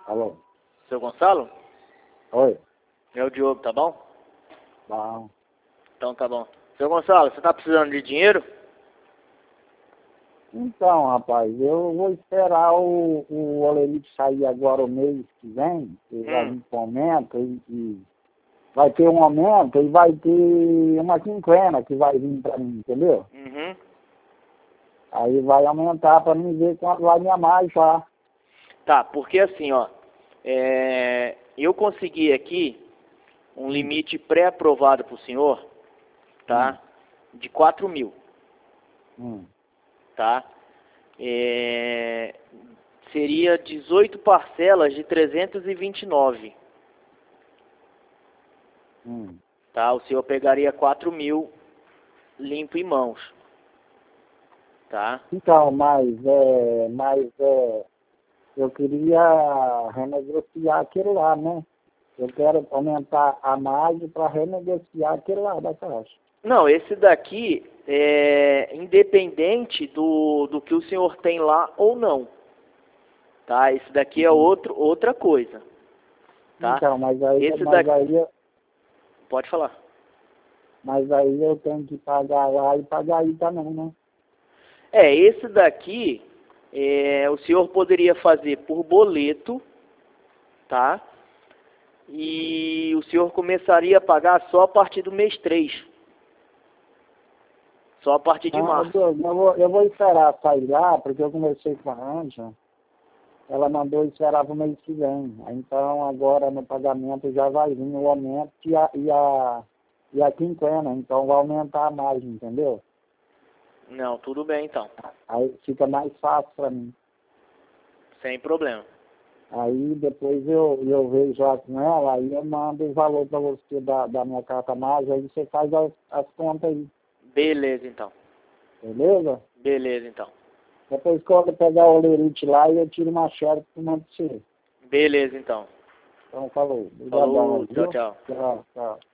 Alô? Seu Gonçalo? Oi? É o Diogo, tá bom? Bom. Então tá bom. Seu Gonçalo, você tá precisando de dinheiro? Então, rapaz, eu vou esperar o Olerite sair agora o mês que vem, que vai vir com aumento, e vai ter um aumento e vai ter uma quinquena que vai vir pra mim, entendeu? Uhum. Aí vai aumentar pra mim ver quanto vai me mais já. Tá, porque assim, ó, eu consegui aqui um limite pré-aprovado pro senhor, tá? De 4.000, tá? Seria 18 parcelas de 329, tá? O senhor pegaria 4.000 limpo em mãos, tá? Então, eu queria renegociar aquele lá, né? Eu quero aumentar a margem para renegociar aquele lá da caixa. Não, esse daqui é independente do que o senhor tem lá ou não, tá? Esse daqui é outra coisa, tá? Então, Esse Pode falar. Mas aí eu tenho que pagar lá e pagar aí também, né? Esse daqui o senhor poderia fazer por boleto, tá? E o senhor começaria a pagar só a partir do mês 3. Só a partir de março. Eu vou esperar sair lá, porque eu conversei com a Anja, ela mandou esperar para o mês que vem. Então, agora no pagamento já vai vir o aumento e a quinquena, então vai aumentar a margem, entendeu? Não, tudo bem então. Aí fica mais fácil para mim. Sem problema. Aí depois eu vejo lá com ela, aí eu mando o valor para você da minha carta margem, aí você faz as contas aí. Beleza então. Beleza? Beleza então. Depois quando eu pegar o Olerite lá, eu tiro uma xerox e mando pra você. Beleza então. Então falou. Obrigadão, Falou, viu? tchau, tchau. Tchau, tchau.